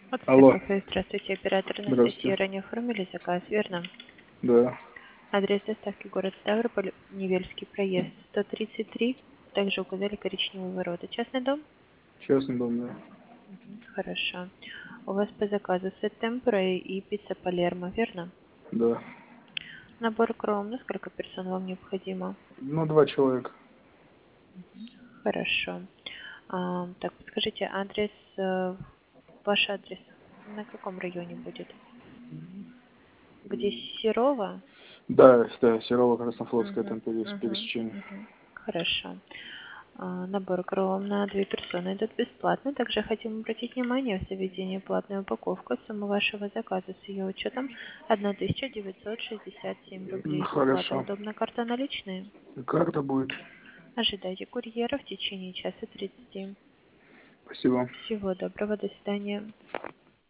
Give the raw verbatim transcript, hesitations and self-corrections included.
Вот Алло. кафе. Здравствуйте, оператор Анастасия. Здравствуйте. Ранее оформили заказ, верно? Да. Адрес доставки город Ставрополь, Невельский проезд, сто тридцать три. Также указали коричневые ворота. Частный дом? Частный дом, да. Мгм, хорошо. У вас по заказу сет темпура и пицца Палермо, верно? Да. Набор кром. На сколько персон вам необходимо? Ну, два человека. Хорошо. А, так, подскажите, адрес, э, ваш адрес на каком районе будет? Где Серова? Да, да, Серова, Краснофлотская, Угу, там перес- угу, пересечение. угу. Хорошо. А, набор кром на две персоны идет бесплатно. Также хотим обратить внимание в заведении платная упаковка. Сумма вашего заказа с ее учетом тысяча девятьсот шестьдесят семь М, рублей. Оплата Хорошо. удобна, карта наличные. Карта будет. Ожидайте курьера в течение часа тридцати. Спасибо. Всего доброго, до свидания.